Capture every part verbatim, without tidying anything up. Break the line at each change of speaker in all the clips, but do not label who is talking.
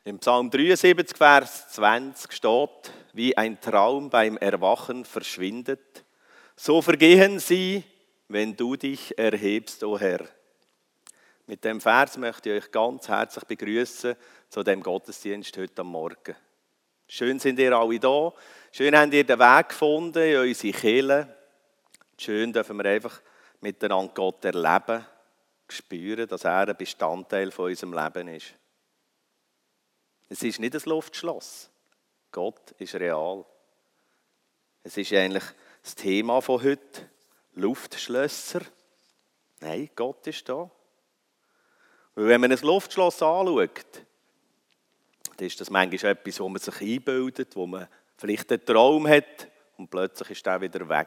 Im Psalm dreiundsiebzig, Vers zwanzig steht, wie ein Traum beim Erwachen verschwindet, so vergehen sie, wenn du dich erhebst, o Herr. Mit dem Vers möchte ich euch ganz herzlich begrüßen zu dem Gottesdienst heute Morgen. Schön sind ihr alle da, schön habt ihr den Weg gefunden in unsere Kirche. Schön dürfen wir einfach miteinander Gott erleben, spüren, dass er ein Bestandteil von unserem Leben ist. Es ist nicht ein Luftschloss. Gott ist real. Es ist eigentlich das Thema von heute. Luftschlösser. Nein, Gott ist da. Weil wenn man ein Luftschloss anschaut, dann ist das manchmal etwas, wo man sich einbildet, wo man vielleicht einen Traum hat und plötzlich ist der wieder weg.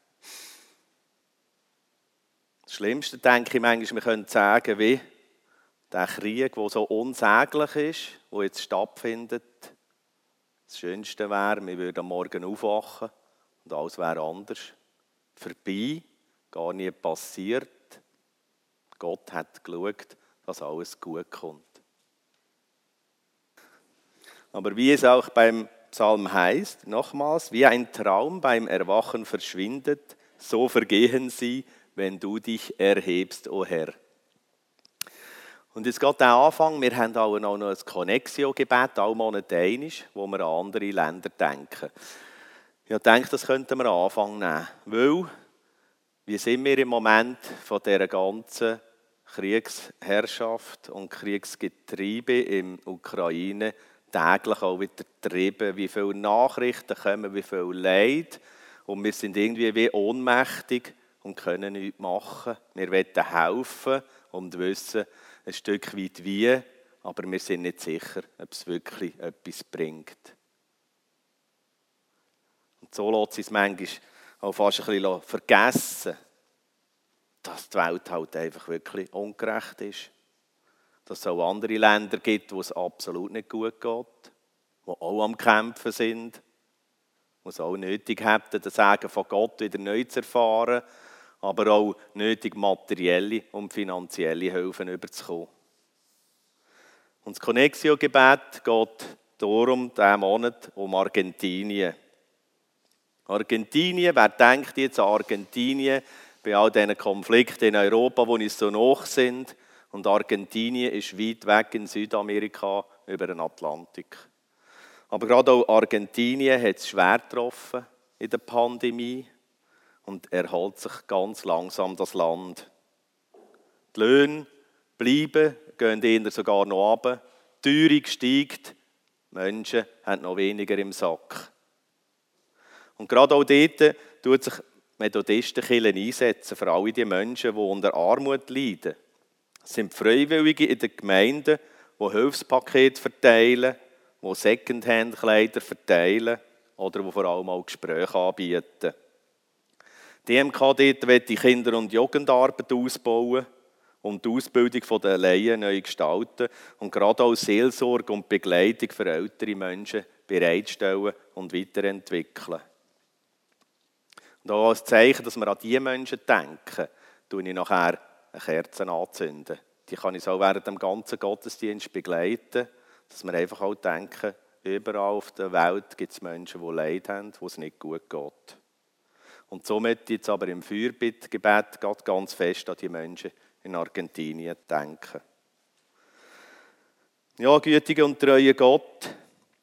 Das Schlimmste, denke ich manchmal, wir können sagen, wie der Krieg, der so unsäglich ist, der jetzt stattfindet. Das Schönste wäre, wir würden am Morgen aufwachen und alles wäre anders. Vorbei, gar nie passiert. Gott hat geschaut, dass alles gut kommt. Aber wie es auch beim Psalm heißt, nochmals, wie ein Traum beim Erwachen verschwindet, so vergehen sie, wenn du dich erhebst, o Herr. Und jetzt geht der Anfang, wir haben auch noch ein Connexio-Gebet, alle Monate einmal, wo wir an andere Länder denken. Ich denke, das könnten wir am Anfang nehmen, weil, wie sind wir im Moment von dieser ganzen Kriegsherrschaft und Kriegsgetriebe in der Ukraine täglich auch wieder getrieben, wie viele Nachrichten kommen, wie viel Leid und wir sind irgendwie wie ohnmächtig und können nichts machen. Wir wollen helfen und wissen ein Stück weit wie, aber wir sind nicht sicher, ob es wirklich etwas bringt. Und so lässt es uns manchmal auch fast ein bisschen vergessen, dass die Welt halt einfach wirklich ungerecht ist. Dass es auch andere Länder gibt, wo es absolut nicht gut geht, die auch am Kämpfen sind, die es auch nötig hätten, den Segen von Gott wieder neu zu erfahren, aber auch nötig materielle und finanzielle Hilfen überzukommen. Und das Connexio-Gebet geht darum, diesen Monat um Argentinien. Argentinien, wer denkt jetzt an Argentinien, bei all diesen Konflikten in Europa, die uns so nah sind, und Argentinien ist weit weg in Südamerika über den Atlantik. Aber gerade auch Argentinien hat es schwer getroffen in der Pandemie und erholt sich ganz langsam das Land. Die Löhne bleiben, gehen eher sogar noch runter. Die Teuerung steigt, die Menschen haben noch weniger im Sack. Und gerade auch dort tut sich die Methodistenkirche einsetzen für alle die Menschen, die unter Armut leiden. Es sind Freiwillige in den Gemeinden, die Hilfspakete verteilen, die Secondhand-Kleider verteilen oder die vor allem auch Gespräche anbieten. Die M K dort will die Kinder- und Jugendarbeit ausbauen und die Ausbildung der Laien neu gestalten und gerade auch Seelsorge und Begleitung für ältere Menschen bereitstellen und weiterentwickeln. Und auch als Zeichen, dass wir an diese Menschen denken, tue ich nachher eine Kerze anzünden. Die kann ich so während dem ganzen Gottesdienst begleiten, dass wir einfach auch denken, überall auf der Welt gibt es Menschen, die Leid haben, wo es nicht gut geht. Und somit jetzt aber im Fürbittgebet ganz fest an die Menschen in Argentinien denken. Ja, gütiger und treuer Gott,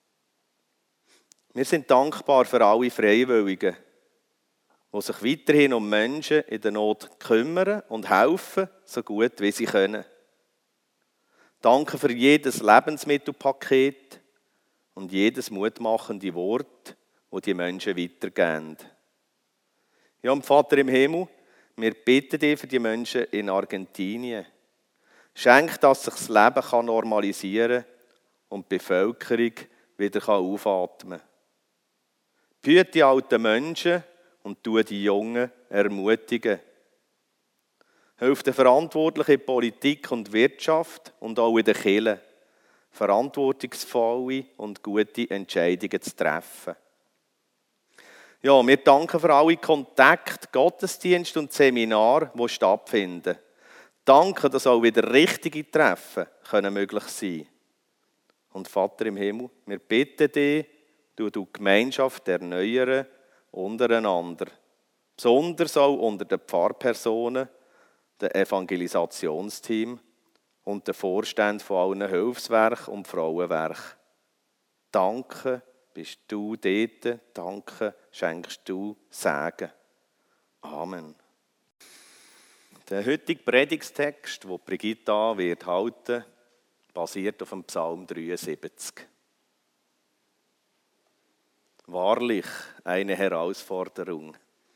wir sind dankbar für alle Freiwilligen, die sich weiterhin um Menschen in der Not kümmern und helfen, so gut wie sie können. Danke für jedes Lebensmittelpaket und jedes mutmachende Wort, das die Menschen weitergeben. Ja, und Vater im Himmel, wir bitten dich für die Menschen in Argentinien. Schenk, dass sich das Leben normalisieren kann und die Bevölkerung wieder aufatmen kann. Behüte die alten Menschen und tu die Jungen ermutigen. Hilf der verantwortlichen Politik und Wirtschaft und auch in der Kirche, verantwortungsvolle und gute Entscheidungen zu treffen. Ja, wir danken für alle Kontakte, Gottesdienste und Seminare, die stattfinden. Danke, dass auch wieder richtige Treffen können möglich sein können. Und Vater im Himmel, wir bitten dich, du die Gemeinschaft erneuern untereinander. Besonders auch unter den Pfarrpersonen, dem Evangelisationsteam und den Vorständen von allen Hilfswerken und Frauenwerken. Danke, bist du dort. Danke, schenkst du Segen. Amen. Der heutige Predigtstext, den Brigitta wird halten, basiert auf dem Psalm dreiundsiebzig. Wahrlich eine Herausforderung.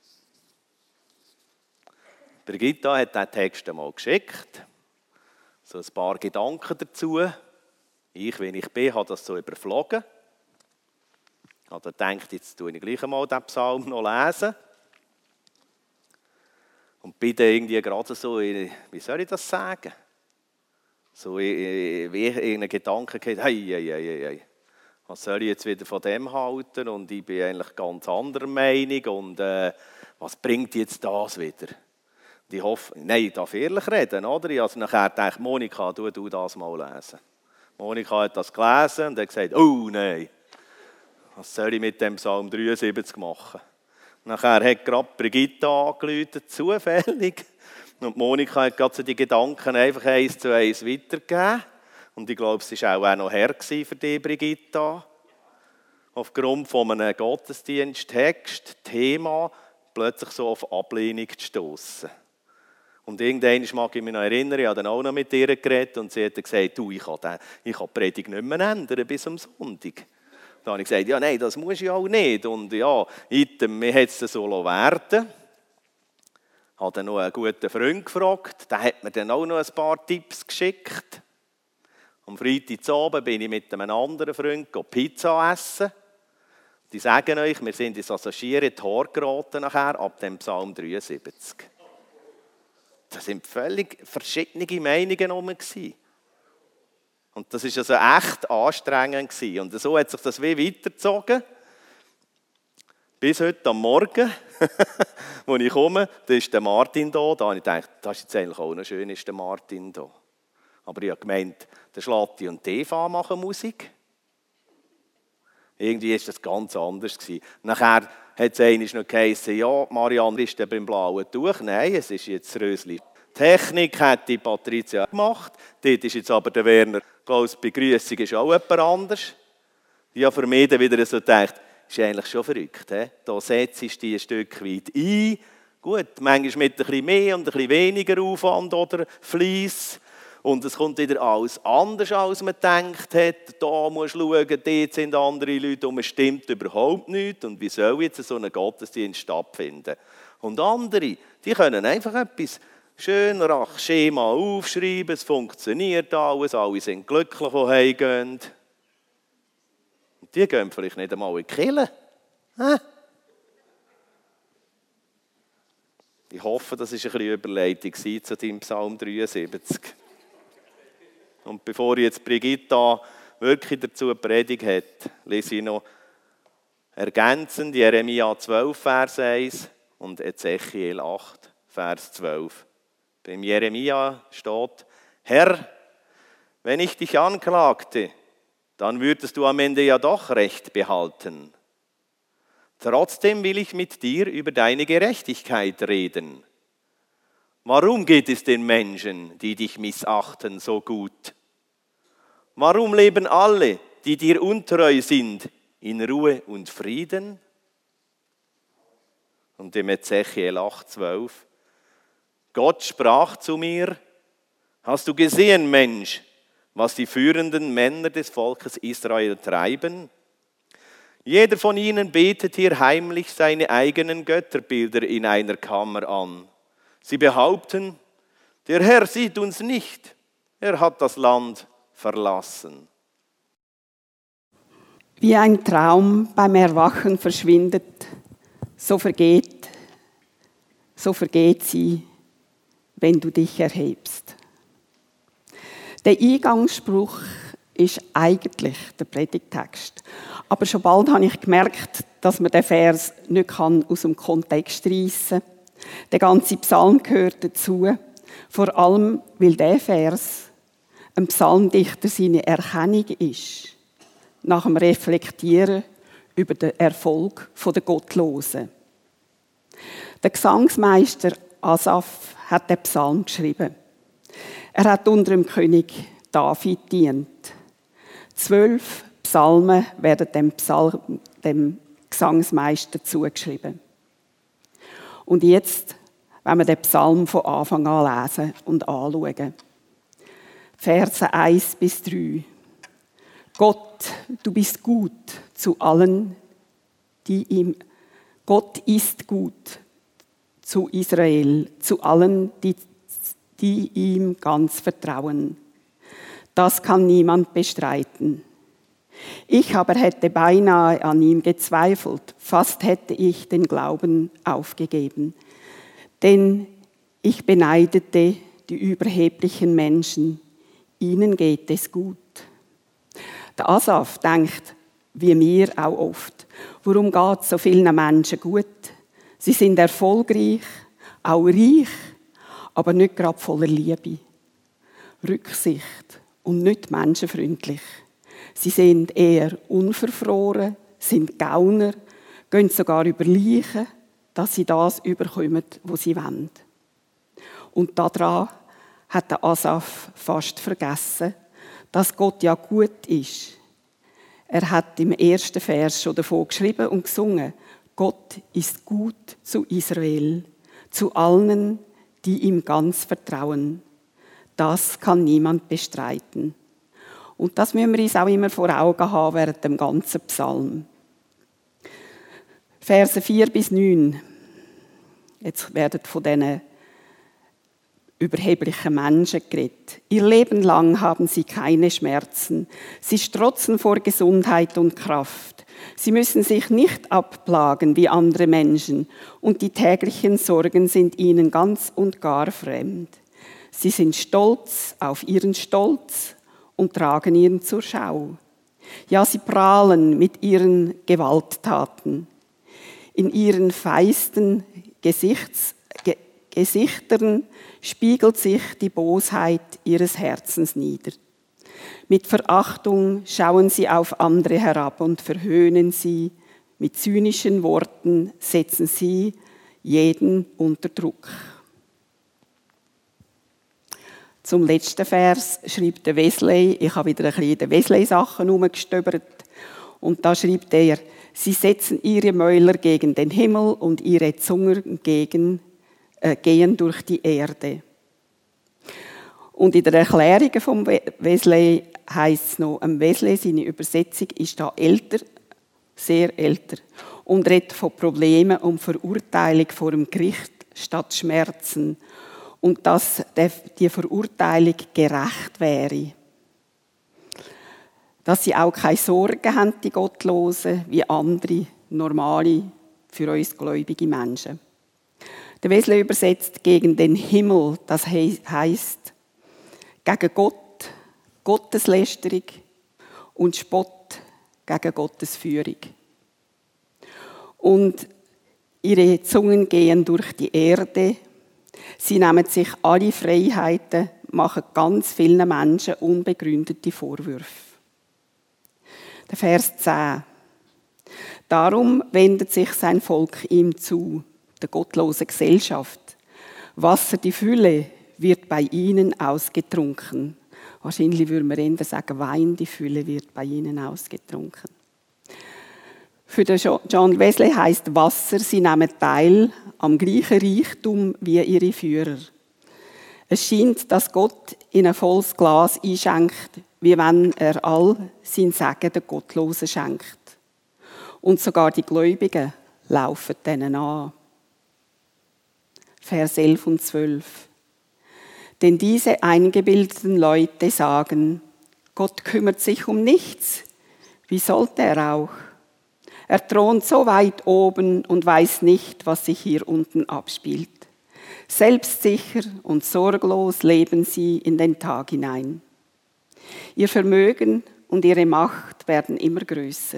Brigitta hat diesen Text einmal geschickt. So ein paar Gedanken dazu. Ich, wenn ich bin, habe das so überflogen. Ich habe gedacht, jetzt tue ich gleich einmal diesen Psalm noch lesen. Und bin dann irgendwie gerade so, wie soll ich das sagen? So wie in einen Gedanken gehabt, hey, hey, hey, hey, was soll ich jetzt wieder von dem halten? Und ich bin eigentlich ganz anderer Meinung. Und äh, was bringt jetzt das wieder? Und ich hoffe, nein, ich darf ehrlich reden, oder? Ich habe nachher gedacht, Monika, du, du das mal lesen. Monika hat das gelesen und hat gesagt, oh nein, was soll ich mit dem Psalm dreiundsiebzig machen? Nachher hat gerade Brigitta angerufen, zufällig. Und Monika hat gerade so die Gedanken einfach eins zu eins weitergegeben. Und ich glaube, es war auch noch her für dich, Brigitta. Aufgrund von einem Gottesdiensttext, Thema, plötzlich so auf Ablehnung zu stoßen. Und irgendwann mag ich mich noch erinnern, ich habe dann auch noch mit ihr geredet und sie hat gesagt, du, ich kann, den, ich kann die Predigt nicht mehr ändern bis am Sonntag. Dann habe ich gesagt, ja nein, das muss ich auch nicht. Und ja, item, mir hat es so werden. Ich habe dann noch einen guten Freund gefragt, der hat mir dann auch noch ein paar Tipps geschickt. Am Freitagabend bin ich mit einem anderen Freund Pizza essen. Die sagen euch, wir sind ins Assoziierte Tor geraten nachher, ab dem Psalm dreiundsiebzig. Das waren völlig verschiedene Meinungen herum. Und das war also echt anstrengend. Und so hat sich das wie weitergezogen. Bis heute am Morgen, als ich komme, da ist der Martin da. Da habe ich gedacht, das ist jetzt eigentlich auch noch schön, ist der Martin da. Aber ich habe gemeint, der Schlatti und Eva machen Musik. Irgendwie war das ganz anders. Nachher hat es einmal noch geheißen, ja, Marianne ist beim blauen Tuch. Nein, es ist jetzt Rösli. Technik hat die Patricia gemacht. Dort ist jetzt aber der Werner. Klaus, Begrüßung ist auch jemand anders. Ich habe für mich dann wieder so gedacht, ist eigentlich schon verrückt. He? Da setzt du dich ein Stück weit ein. Gut, manchmal mit ein bisschen mehr und ein bisschen weniger Aufwand oder Fleiss. Und es kommt wieder alles anders, als man gedacht hat. Da musst du schauen, dort sind andere Leute und es stimmt überhaupt nichts. Und wie soll jetzt so ein Gottesdienst stattfinden? Und andere, die können einfach etwas schön nach Schema aufschreiben, es funktioniert alles, alle sind glücklich, die heimgehen. Und die gehen vielleicht nicht einmal in die Kirche. Hä? Ich hoffe, das war ein bisschen Überleitung zu deinem Psalm dreiundsiebzig. Und bevor jetzt Brigitta wirklich dazu Predigt hat, lese ich noch ergänzend Jeremia zwölf, Vers eins und Ezechiel acht, Vers zwölf. Beim Jeremia steht, Herr, wenn ich dich anklagte, dann würdest du am Ende ja doch Recht behalten. Trotzdem will ich mit dir über deine Gerechtigkeit reden. Warum geht es den Menschen, die dich missachten, so gut? Warum leben alle, die dir untreu sind, in Ruhe und Frieden? Und im Ezechiel acht, zwölf. Gott sprach zu mir, hast du gesehen, Mensch, was die führenden Männer des Volkes Israel treiben? Jeder von ihnen betet hier heimlich seine eigenen Götterbilder in einer Kammer an. Sie behaupten, der Herr sieht uns nicht, er hat das Land verlassen.
Wie ein Traum beim Erwachen verschwindet, so vergeht, so vergeht sie, wenn du dich erhebst. Der Eingangsspruch ist eigentlich der Predigttext. Aber schon bald habe ich gemerkt, dass man den Vers nicht aus dem Kontext reissen kann. Der ganze Psalm gehört dazu, vor allem, weil der Vers ein Psalmdichter seine Erkennung ist, nach dem Reflektieren über den Erfolg der Gottlosen. Der Gesangsmeister Asaf hat den Psalm geschrieben. Er hat unter dem König David dient. Zwölf Psalmen werden dem, Psalm, dem Gesangsmeister zugeschrieben. Und jetzt, wenn wir den Psalm von Anfang an lesen und anschauen. Verse eins bis drei. Gott, du bist gut zu allen, die ihm, Gott ist gut zu Israel, zu allen, die, die ihm ganz vertrauen. Das kann niemand bestreiten. Ich aber hätte beinahe an ihm gezweifelt, fast hätte ich den Glauben aufgegeben. Denn ich beneidete die überheblichen Menschen, ihnen geht es gut. Der Asaf denkt, wie wir auch oft, warum geht es so vielen Menschen gut? Sie sind erfolgreich, auch reich, aber nicht gerade voller Liebe, Rücksicht und nicht menschenfreundlich. Sie sind eher unverfroren, sind Gauner, gehen sogar über Leichen, dass sie das überkommen, was sie wollen. Und daran hat der Asaf fast vergessen, dass Gott ja gut ist. Er hat im ersten Vers schon davon geschrieben und gesungen, Gott ist gut zu Israel, zu allen, die ihm ganz vertrauen. Das kann niemand bestreiten. Und das müssen wir uns auch immer vor Augen haben während dem ganzen Psalm. Verse vier bis neun. Jetzt werden von diesen überheblichen Menschen geredet. Ihr Leben lang haben sie keine Schmerzen. Sie strotzen vor Gesundheit und Kraft. Sie müssen sich nicht abplagen wie andere Menschen und die täglichen Sorgen sind ihnen ganz und gar fremd. Sie sind stolz auf ihren Stolz und tragen ihn zur Schau. Ja, sie prahlen mit ihren Gewalttaten. In ihren feisten Gesichts, Ge, Gesichtern spiegelt sich die Bosheit ihres Herzens nieder. Mit Verachtung schauen sie auf andere herab und verhöhnen sie. Mit zynischen Worten setzen sie jeden unter Druck. Zum letzten Vers schreibt der Wesley, ich habe wieder ein bisschen in den Wesley-Sachen herumgestöbert, und da schreibt er, sie setzen ihre Mäuler gegen den Himmel und ihre Zungen gegen, äh, gehen durch die Erde. Und in der Erklärung von Wesley heisst es noch, Wesley, seine Übersetzung ist da älter, sehr älter, und redet von Problemen und Verurteilung vor dem Gericht statt Schmerzen. Und dass die Verurteilung gerecht wäre. Dass sie auch keine Sorgen haben, die Gottlosen, wie andere, normale, für uns gläubige Menschen. Der Wesley übersetzt gegen den Himmel, das heisst gegen Gott, Gotteslästerung und Spott gegen Gottes Führung. Und ihre Zungen gehen durch die Erde. Sie nehmen sich alle Freiheiten, machen ganz vielen Menschen unbegründete Vorwürfe. Der Vers zehn. Darum wendet sich sein Volk ihm zu, der gottlosen Gesellschaft. Wasser die Fülle wird bei ihnen ausgetrunken. Wahrscheinlich würde man eher sagen, Wein die Fülle wird bei ihnen ausgetrunken. Für den John Wesley heisst Wasser, sie nehmen teil am gleichen Reichtum wie ihre Führer. Es scheint, dass Gott in ein volles Glas einschenkt, wie wenn er all sein Segen den Gottlosen schenkt. Und sogar die Gläubigen laufen denen an. Vers elf und zwölf. Denn diese eingebildeten Leute sagen, Gott kümmert sich um nichts. Wie sollte er auch? Er thront so weit oben und weiß nicht, was sich hier unten abspielt. Selbstsicher und sorglos leben sie in den Tag hinein. Ihr Vermögen und ihre Macht werden immer größer.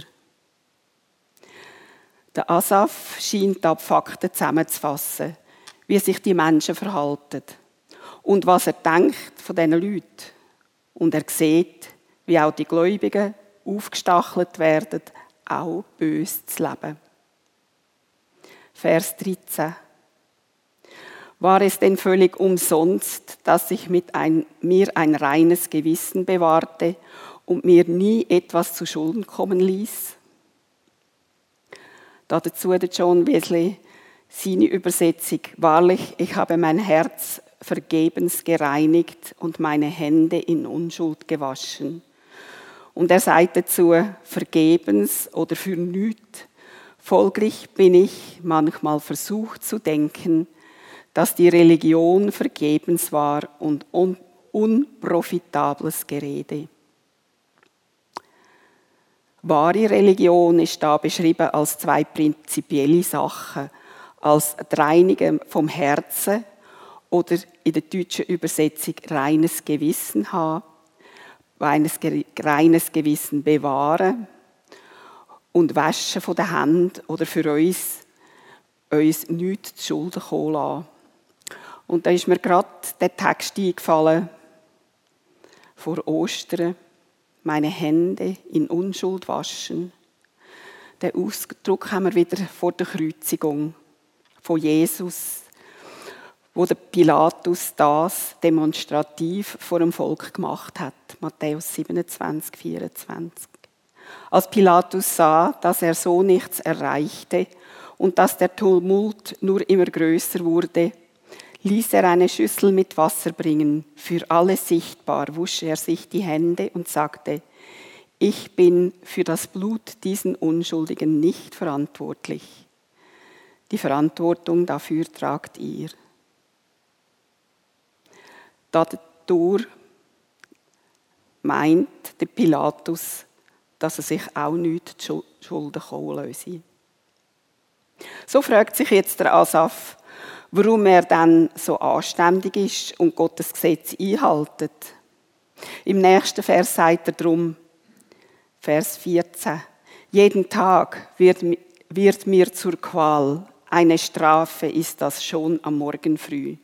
Der Asaf scheint da die Fakten zusammenzufassen, wie sich die Menschen verhalten und was er denkt von diesen Leuten. Und er sieht, wie auch die Gläubigen aufgestachelt werden, auch bös zu leben. Vers dreizehn. War es denn völlig umsonst, dass ich mit ein, mir ein reines Gewissen bewahrte und mir nie etwas zu Schulden kommen ließ? Dazu der John Wesley seine Übersetzung: Wahrlich, ich habe mein Herz vergebens gereinigt und meine Hände in Unschuld gewaschen. Und er sagt dazu, vergebens oder für nichts. Folglich bin ich manchmal versucht zu denken, dass die Religion vergebens war und un- unprofitables Gerede. Wahre Religion ist da beschrieben als zwei prinzipielle Sachen, als die Reinigung vom Herzen oder in der deutschen Übersetzung reines Gewissen haben, reines, reines Gewissen bewahren und Waschen von den Händen oder für uns, uns nichts zu Schulden kommen lassen. Und da ist mir gerade der Text eingefallen vor Ostern, meine Hände in Unschuld waschen. Den Ausdruck haben wir wieder vor der Kreuzigung von Jesus, wo der Pilatus das demonstrativ vor dem Volk gemacht hat. Matthäus siebenundzwanzig, vierundzwanzig. Als Pilatus sah, dass er so nichts erreichte und dass der Tumult nur immer größer wurde, ließ er eine Schüssel mit Wasser bringen. Für alle sichtbar wusch er sich die Hände und sagte, ich bin für das Blut diesen Unschuldigen nicht verantwortlich. Die Verantwortung dafür tragt ihr. Dadurch meint der Pilatus, dass er sich auch nicht die Schulden kommen lasse. So fragt sich jetzt der Asaf, warum er dann so anständig ist und Gottes Gesetz einhaltet. Im nächsten Vers sagt er drum, Vers vierzehn, jeden Tag wird, wird mir zur Qual, eine Strafe ist das schon am Morgen früh.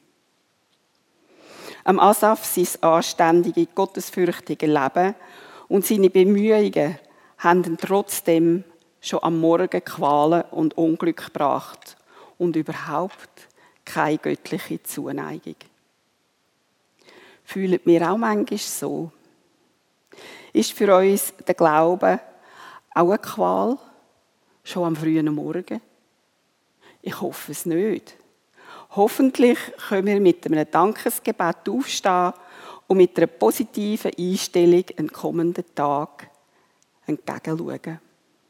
Am Asaf sein anständige, gottesfürchtige Leben und seine Bemühungen haben ihn trotzdem schon am Morgen Qualen und Unglück gebracht und überhaupt keine göttliche Zuneigung. Fühlen wir auch manchmal so? Ist für uns der Glaube auch eine Qual, schon am frühen Morgen? Ich hoffe es nicht. Hoffentlich können wir mit einem Dankesgebet aufstehen und mit einer positiven Einstellung einen kommenden Tag entgegenschauen.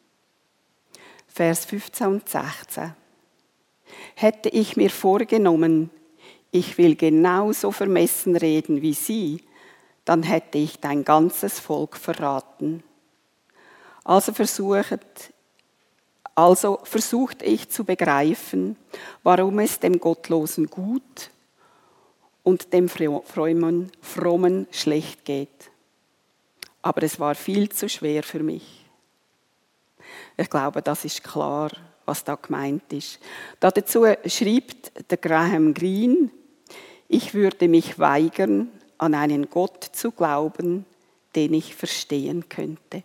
Vers fünfzehn und sechzehn. Hätte ich mir vorgenommen, ich will genauso vermessen reden wie sie, dann hätte ich dein ganzes Volk verraten. Also versucht, also versuchte ich zu begreifen, warum es dem Gottlosen gut und dem Frommen, Frommen schlecht geht. Aber es war viel zu schwer für mich. Ich glaube, das ist klar, was da gemeint ist. Dazu schreibt der Graham Greene, ich würde mich weigern, an einen Gott zu glauben, den ich verstehen könnte.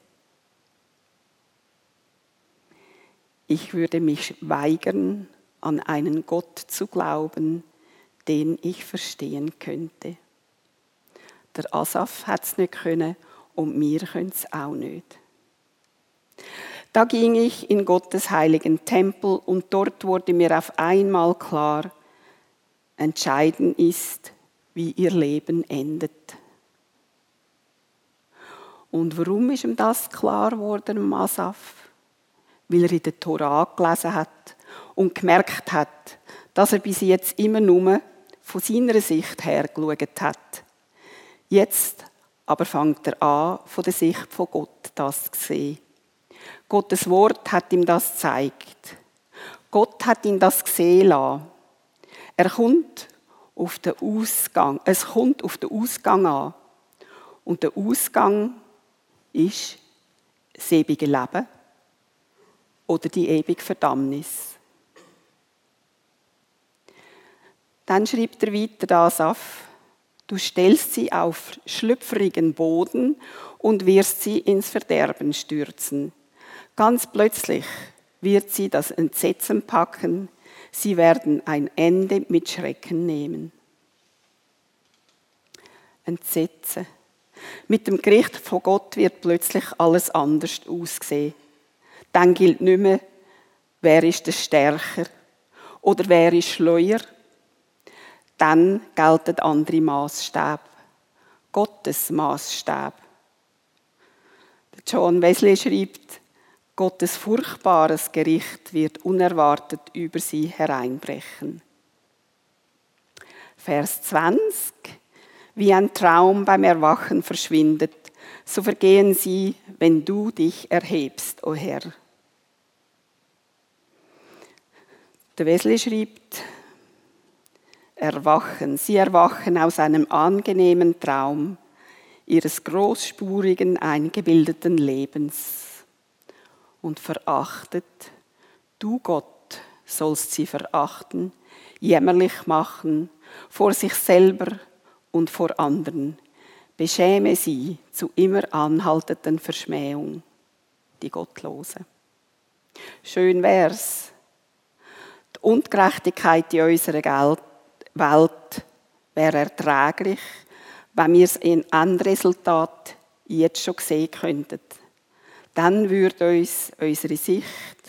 Ich würde mich weigern, an einen Gott zu glauben, den ich verstehen könnte. Der Asaf hat es nicht können und wir können es auch nicht. Da ging ich in Gottes heiligen Tempel und dort wurde mir auf einmal klar, entscheidend ist, wie ihr Leben endet. Und warum ist ihm das klar geworden, Asaf? Weil er in der Tora gelesen hat und gemerkt hat, dass er bis jetzt immer nur von seiner Sicht her geschaut hat. Jetzt aber fängt er an, von der Sicht von Gott das zu sehen. Gottes Wort hat ihm das gezeigt. Gott hat ihn das gesehen lassen. Er kommt auf den Ausgang. Es kommt auf den Ausgang an. Und der Ausgang ist das ewige Leben oder die ewige Verdammnis. Dann schreibt er weiter, Asaf, Du stellst sie auf schlüpfrigen Boden und wirst sie ins Verderben stürzen. Ganz plötzlich wird sie das Entsetzen packen, sie werden ein Ende mit Schrecken nehmen. Entsetzen. Mit dem Gericht von Gott wird plötzlich alles anders aussehen. Dann gilt nicht mehr, wer ist der Stärker oder wer ist schleuer. Dann gelten andere Maßstäbe. Gottes Maßstäbe. John Wesley schreibt, Gottes furchtbares Gericht wird unerwartet über sie hereinbrechen. Vers zwanzig. Wie ein Traum beim Erwachen verschwindet, so vergehen sie, wenn du dich erhebst, o Herr. Der Wesley schreibt, erwachen, sie erwachen aus einem angenehmen Traum ihres großspurigen, eingebildeten Lebens und verachtet, du Gott sollst sie verachten, jämmerlich machen, vor sich selber und vor anderen. Beschäme sie zu immer anhaltenden Verschmähung, die Gottlose. Schön wär's. Die Ungerechtigkeit in unserer Welt wäre erträglich, wenn wir es in Endresultat jetzt schon sehen könnten. Dann würde uns unsere Sicht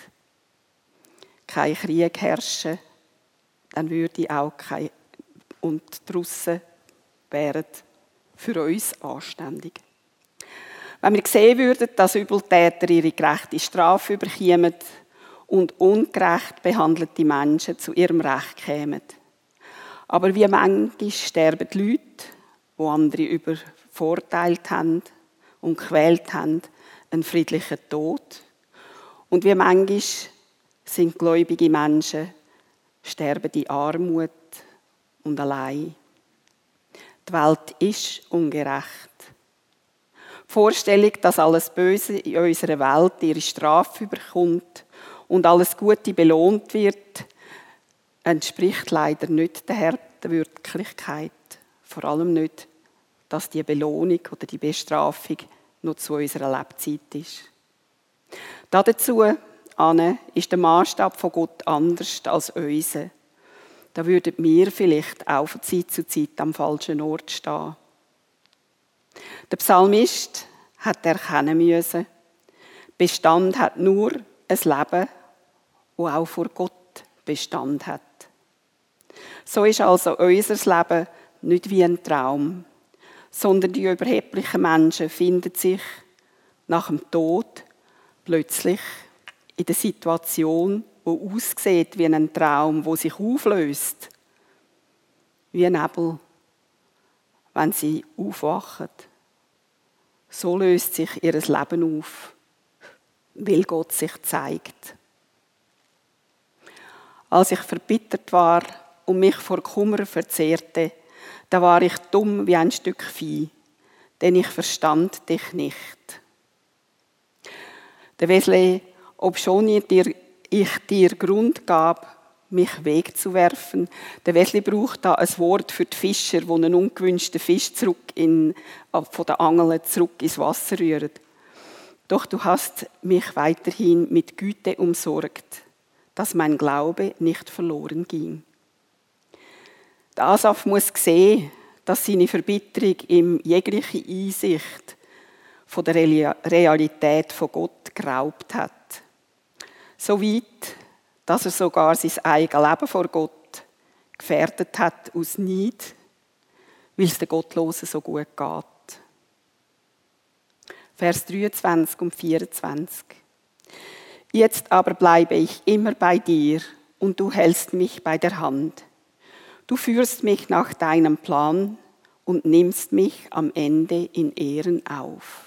kein Krieg herrschen, dann würde auch kein und die Russen wären für uns anständig. Wenn wir sehen würden, dass Übeltäter ihre gerechte Strafe bekommen und ungerecht behandelte Menschen zu ihrem Recht kämen. Aber wie manchmal sterben die Leute, die andere übervorteilt haben und gequält haben, einen friedlichen Tod. Und wie manchmal sind gläubige Menschen, sterben in Armut und allein. Die Welt ist ungerecht. Die Vorstellung, dass alles Böse in unserer Welt ihre Strafe bekommt und alles Gute belohnt wird, entspricht leider nicht der harten Wirklichkeit. Vor allem nicht, dass die Belohnung oder die Bestrafung noch zu unserer Lebzeit ist. Dazu Anne, ist der Maßstab von Gott anders als unser. Da würden wir vielleicht auch von Zeit zu Zeit am falschen Ort stehen. Der Psalmist hat erkennen müssen, Bestand hat nur ein Leben, das auch vor Gott Bestand hat. So ist also unser Leben nicht wie ein Traum, sondern die überheblichen Menschen finden sich nach dem Tod plötzlich in der Situation, wo aussieht wie ein Traum, wo sich auflöst, wie ein Nebel, wenn sie aufwachen. So löst sich ihr Leben auf, weil Gott sich zeigt. Als ich verbittert war und mich vor Kummer verzehrte, da war ich dumm wie ein Stück Vieh, denn ich verstand dich nicht. Der Wesley, obschon ich dir, ich dir Grund gab, mich wegzuwerfen. Der Wesley braucht da ein Wort für die Fischer, die einen ungewünschten Fisch zurück in, von der Angel zurück ins Wasser rühren. Doch du hast mich weiterhin mit Güte umsorgt, dass mein Glaube nicht verloren ging. Der Asaf muss sehen, dass seine Verbitterung ihm jegliche Einsicht von der Realität von Gott geraubt hat. So weit, dass er sogar sein eigenes Leben vor Gott gefährdet hat aus Neid, weil es den Gottlosen so gut geht. Vers dreiundzwanzig und vierundzwanzig. Jetzt aber bleibe ich immer bei dir und du hältst mich bei der Hand. Du führst mich nach deinem Plan und nimmst mich am Ende in Ehren auf.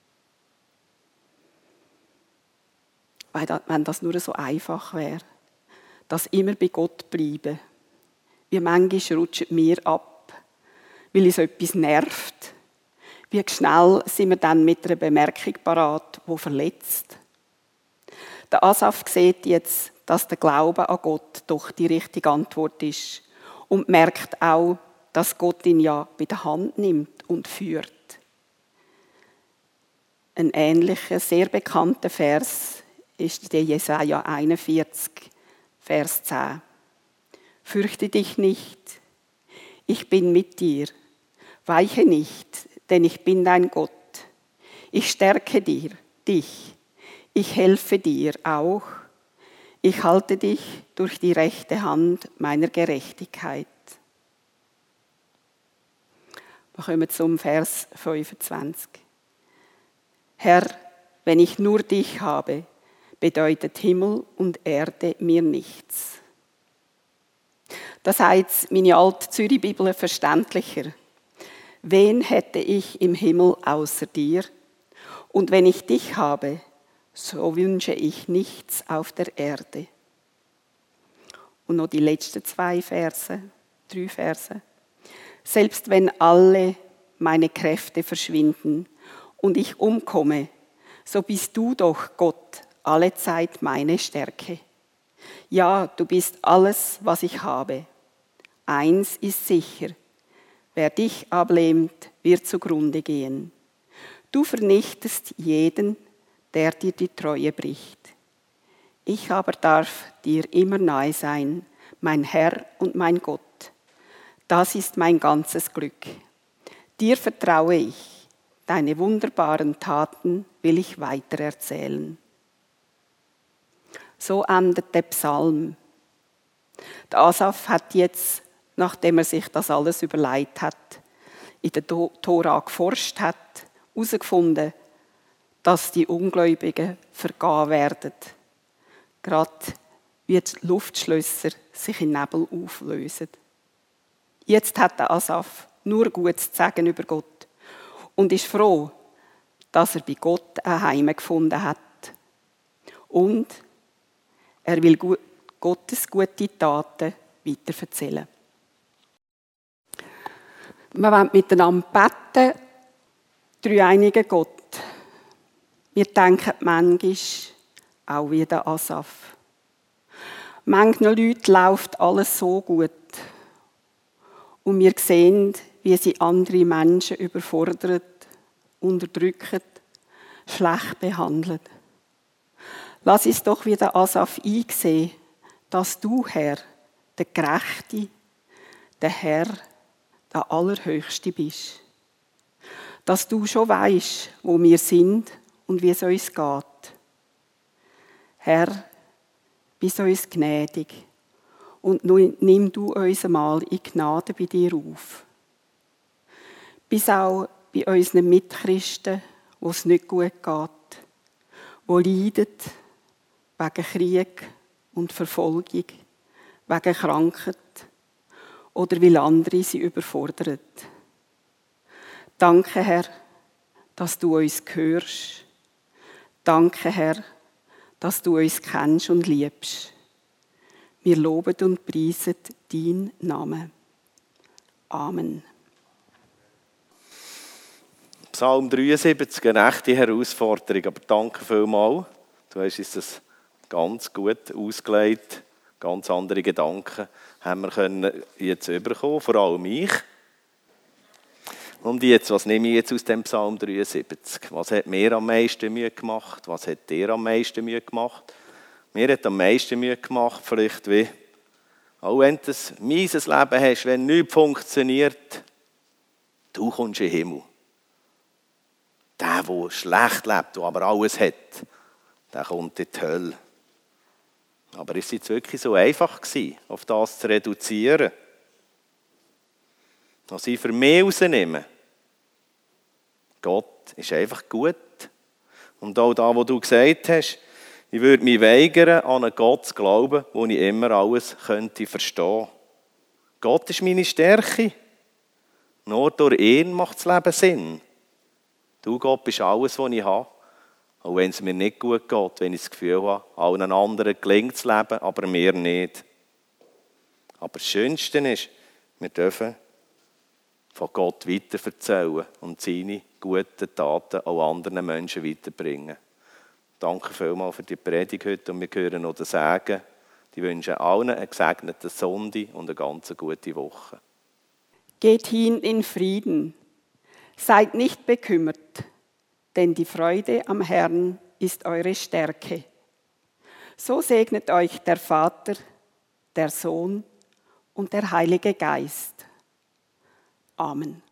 Wenn das nur so einfach wäre, dass immer bei Gott bleiben. Wie manchmal rutschen wir ab, weil uns etwas nervt. Wie schnell sind wir dann mit einer Bemerkung parat, die verletzt. Der Asaf sieht jetzt, dass der Glaube an Gott doch die richtige Antwort ist und merkt auch, dass Gott ihn ja bei der Hand nimmt und führt. Ein ähnlicher, sehr bekannter Vers ist der Jesaja einundvierzig, Vers zehn. Fürchte dich nicht, ich bin mit dir. Weiche nicht, denn ich bin dein Gott. Ich stärke dir, dich. Ich helfe dir auch. Ich halte dich durch die rechte Hand meiner Gerechtigkeit. Wir kommen zum Vers fünfundzwanzig. Herr, wenn ich nur dich habe, bedeutet Himmel und Erde mir nichts. Das heißt meine alte Zürich-Bibel verständlicher. Wen hätte ich im Himmel außer dir? Und wenn ich dich habe, so wünsche ich nichts auf der Erde. Und noch die letzten zwei Verse, drei Verse. Selbst wenn alle meine Kräfte verschwinden und ich umkomme, so bist du doch, Gott, allezeit meine Stärke. Ja, du bist alles, was ich habe. Eins ist sicher, wer dich ablehnt, wird zugrunde gehen. Du vernichtest jeden, der dir die Treue bricht. Ich aber darf dir immer nahe sein, mein Herr und mein Gott. Das ist mein ganzes Glück. Dir vertraue ich, deine wunderbaren Taten will ich weitererzählen. So endet der Psalm. Der Asaf hat jetzt, nachdem er sich das alles überlegt hat, in der Tora geforscht hat, herausgefunden, dass die Ungläubigen vergehen werden. Gerade wie die Luftschlösser sich in Nebel auflösen. Jetzt hat der Asaf nur Gutes zu sagen über Gott und ist froh, dass er bei Gott ein Heim gefunden hat. Und er will Gottes gute Taten weiterverzählen. Wir wollen miteinander beten, dreieiniger Gott. Wir denken manchmal auch wie der Asaf. Manchen Leuten läuft alles so gut. Und wir sehen, wie sie andere Menschen überfordern, unterdrücken, schlecht behandeln. Lass uns doch wie der Asaf einsehen, dass du, Herr, der Gerechte, der Herr, der Allerhöchste bist. Dass du schon weisst, wo wir sind und wie es uns geht. Herr, bist uns gnädig und nun nimm du uns einmal in Gnade bei dir auf. Bis auch bei unseren Mitchristen, wo es nicht gut geht, wo leiden wegen Krieg und Verfolgung, wegen Krankheit oder weil andere sie überfordern. Danke, Herr, dass du uns hörst. Danke, Herr, dass du uns kennst und liebst. Wir loben und preisen deinen Namen. Amen.
Psalm dreiundsiebzig, eine echte Herausforderung, aber danke vielmals. Du hast uns das ganz gut ausgelegt, ganz andere Gedanken haben wir können jetzt bekommen, vor allem ich. Und jetzt, was nehme ich jetzt aus dem Psalm dreiundsiebzig? Was hat mir am meisten Mühe gemacht? Was hat dir am meisten Mühe gemacht? Mir hat am meisten Mühe gemacht, vielleicht wie, auch wenn du ein mieses Leben hast, wenn nichts funktioniert, du kommst in den Himmel. Der, der schlecht lebt, der aber alles hat, der kommt in die Hölle. Aber ist es jetzt wirklich so einfach gewesen, auf das zu reduzieren? Was ich für mich rausnehme? Gott ist einfach gut. Und auch da, wo du gesagt hast, ich würde mich weigern, an einen Gott zu glauben, wo ich immer alles könnte verstehen. Gott ist meine Stärke. Nur durch ihn macht das Leben Sinn. Du, Gott, bist alles, was ich habe. Auch wenn es mir nicht gut geht, wenn ich das Gefühl habe, allen anderen gelingt das Leben, aber mir nicht. Aber das Schönste ist, wir dürfen von Gott weiterverzählen und seine guten Taten auch anderen Menschen weiterbringen. Danke vielmals für die Predigt heute und wir hören noch den Segen. Ich wünsche allen einen gesegneten Sonntag und eine ganz gute Woche.
Geht hin in Frieden. Seid nicht bekümmert, denn die Freude am Herrn ist eure Stärke. So segnet euch der Vater, der Sohn und der Heilige Geist. Amen.